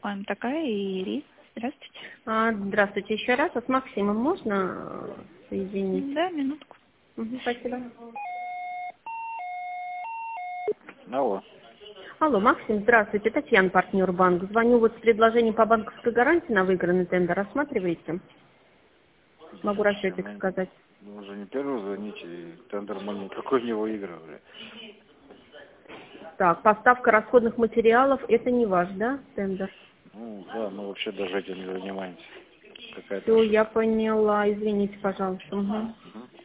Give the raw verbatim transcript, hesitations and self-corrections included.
М, такая и Ирис. Здравствуйте. А, здравствуйте еще раз. А с Максимом можно э, соединить? Да, минутку. Мгм, спасибо. Алло. Алло, Максим, здравствуйте. Татьяна, партнер банка. Звоню вот с предложением по банковской гарантии на выигранный тендер. Рассматриваете? Могу Слушайте, расчетик мы, сказать. мы уже не первый звоните, и тендер мы никакой не выигрывали. Так, поставка расходных материалов, это не ваш, да, тендер? Ну, да, мы вообще даже этим не занимаемся. Какая-то Все, я ошибка. поняла. Извините, пожалуйста. Мгм. Мгм.